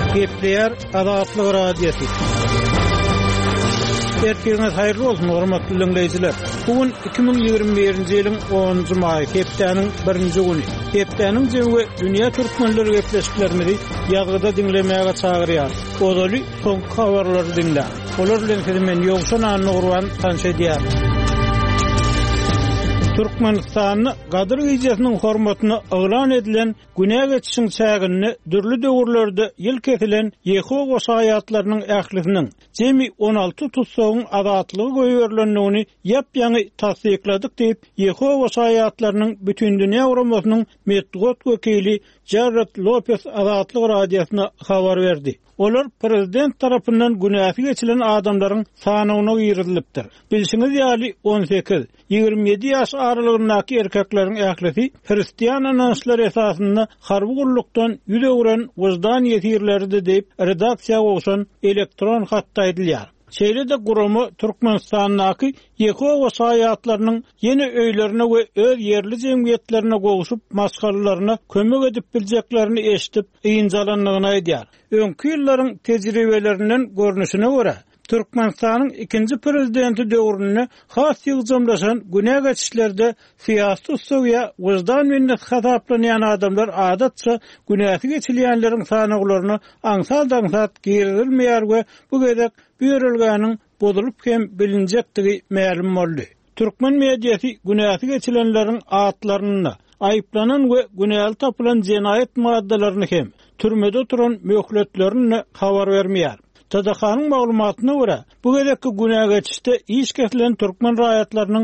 Gepleyer Azatlyk Radiosu. Erkeğiniz hayırlı olsun hormatly dinleyijiler. Bugün 2021-nji ýylyň 10-njy maý, hepdeniň 1-nji güni. Hepdeniň jemgy dünýä türkmenleri gepleşiklerini ýazgyda dinlemäge çagyrýar. Odaly soňky habarlary dinle. Olar bilen men ýogşan anygurwan tanşedýär. Türkmenistanyň Gadyr Giýjesiň hormatyna elan edilen günä geçişiň çägini dürli döwürlerde ýyl kesilen Yehova şaýatlarynyň ähliniň jemi 16 tutsagyň azatlygy goýberlendigini ýap-ýaňy tasdikladyk diýip Yehova şaýatlarynyň bütün dünýä uramasynyň metbuat wekili Jared Lopez Azatlyk Radiosyna habar berdi. Olar prezident tarapyndan günäsi geçilen adamlaryň sanyna ýyrilipdir. Bilşiňiz ýaly 18-27 ýaş aralygyndaky erkekleriň ählisi Hristiýan anançlary esasynda harby gullukdan ýüdegüren wyzdan ýetirlerdi diýip redaksiýa goşan elektron hatda edilýär. Şeýle-de gurumy Türkmenistanyň Yehova şaýatlarynyň ýene öýlerine we öz ýerli jemgyýetlerine goşup maskarlaryna kömek edip biljeklerini eşitip ýynjalanlygyny aýdýar. Öňkü ýyllaryň tejribelerinden görnüşine görä Türkmenistanyň ikinji prezidenti döwründe has ýygdamlaşan günä geçişlerde syýasy ustawya wyzdan minnet hataplanýan adamlar adatça günäsi geçilýänleriň sanyklaryny aňsal-daňsat girilmeýär we bu gedek büýrelgäniň bozulup hem bilinjektigi ma'lum boldy. Türkmen mediýasy günäsi geçilenleriň atlaryny aýyplanan we günäli tapylan jenaýet maddalaryny hem türmede oturan möhletlerini habar bermeýär. Tadakanyň maglumatyna görä, bu gedekki günä geçişde iş kesilen türkmen raýatlarynyň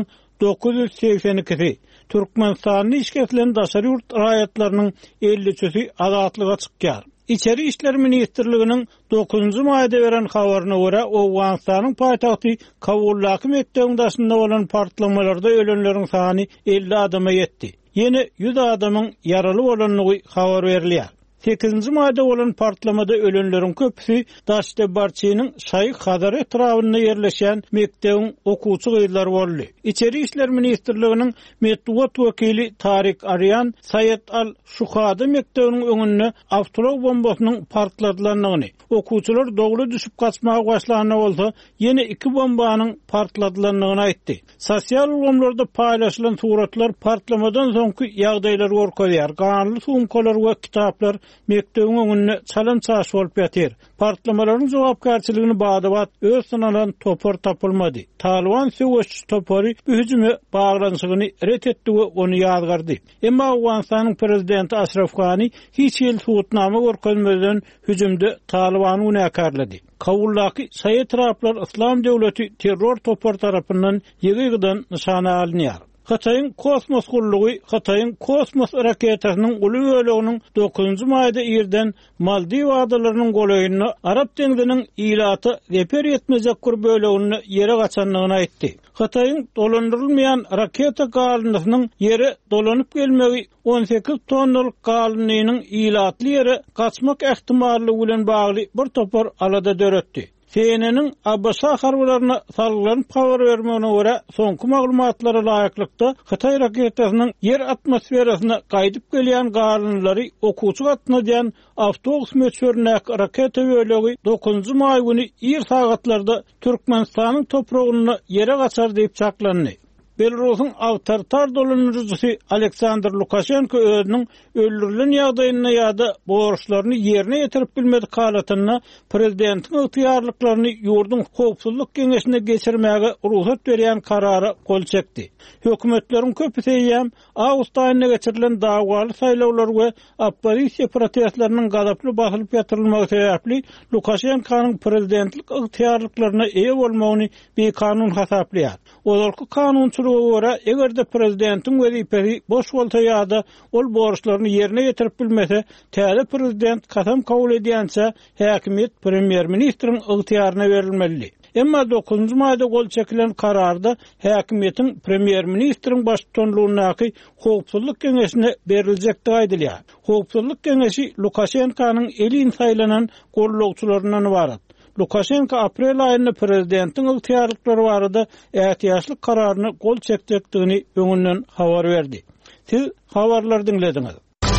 982-si, Türkmenistanyň iş kesilen daşary ýurt raýatlarynyň 53-si azatlyga çykýar. İçeri işler ministrliginiň 9-njy maýda beren habaryna görä, Owganistanyň paýtagty Kabullaky mekdebiň daşynda bolan partlamalarda ölenleriň sany 50 adama ýetdi. Ýene 100 adamyň yaraly bolanlygy habar berilýär. 8-nji maýda bolan partlamada ölenleriň köpüsi Daşdebarçynyň Şaýyk Hadar etrawyna ýerleşen mekdebiň okuwçy gyzlary boldy. İçeri işler ministrliginiň metbuat wekili Tarik Aryan Sayet al-Şuhada mektebiniň öňünde avtolog bombasynyň partladylanlygyny, okuwçylar dogly düşüp kaçmaga başlanyna bolsa, ýene 2 bombanyň partladylanlygyny aýtdy. Sosial ulgamlarda paýlaşylan suratlar partlamadan soňky ýagdaýlary görkezýär. Ganly sumkalar we kitaplar mekdebiň öňünde çalan çaş bolup ýatyr. Partlamalaryň jogapkärçiligini badabat öz sanalan topar tapylmady. Taliban söwüşçi topary bu hüjüme baglanşygyny ret etdi we onu ýazgardy. Emma Awganistanyň prezidenti Ashraf Ghani hiç ýyl suwutnama görkezmeden hüjümde Talibany unakarlady. Kabullaky Şaýy taraplar İslam döwleti terror topar tarapyndan ýygydan nyşana alynýar. Xataýyň kosmos gullugy, Xataýyň kosmos raketasynyň uly böleginiň 9-njy maýda ýerden Maldiv adalarynyň goýunyna Arap deňiziniň ilaty reper etmejek bölegini ýere gaçanlygyny aýtdy. Xataýyň dolandyrylmaýan raketa galyndygynyň ýere dolanyp gelmegi 18 tonnalyk galynlygynyň ilatly ýere gaçmak ähtimallygy bilen bagly bir topar alada döretdi. CNN'in Abbasa harbylaryna salgylanyp habar bermegine görä, soňky maglumatlara laýyklykda Xitay raketasynyň ýer atmosferasyna gaýdyp gelýän galynlary okuwçy gatna diýen awtobus möçberine raketa bölegi 9-njy maý güni ýer sagatlarda Türkmenistanyň topragyny ýere gaçar diýip çaklandy. Belarusyň awtoritar dolanjyjy Aleksandr Lukashenko özüniň öldürilen ýagdaýyna ýa-da borçlaryny ýerine ýetirip bilmedik halatyna prezidentiň ygtyýarlyklaryny ýurdun howpsuzlyk geňeşine geçirmäge ruhsat berýän karara gol çekdi. Hökümetleriň köpüsi ýa awgust aýyna geçirilen dagwaly saýlawlar we opposisiýa protestleriniň gadaply basylyp ýatyrylmagy sebäpli Lukashenkonyň prezidentlik ygtyýarlyklaryna eýe bolmagyny bir kanun hasaplýar. Olarky kanunçylyga görä, egerde prezidentiň wezipesi boş bolsa ýa-da ol borçlaryny ýerine ýetirip bilmese, täze prezident kasam kabul edýänçe häkimet premier ministriň ygtyýaryna berilmeli. Emma 9-njy maýda gol çekilen kararda häkimetiň premier ministriň başçylygynyň howpsuzlyk geňeşine beriljekdi aýdylýar. Howpsuzlyk geňeşi Lukashenkonyň elin saýlanan gollagçylaryndan ibarat. Lukashenko aprel aýynda prezidentiň ygtyýarlyklary barada ähtiýaçlyk kararyny gol çekjekdigini öňünden habar berdi. Siz habarlar dinlediňiz.